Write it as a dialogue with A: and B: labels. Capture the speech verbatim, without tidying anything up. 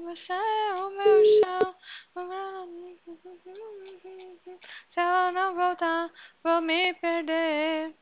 A: você é o meu chão. Se ela não voltar, vou me perder.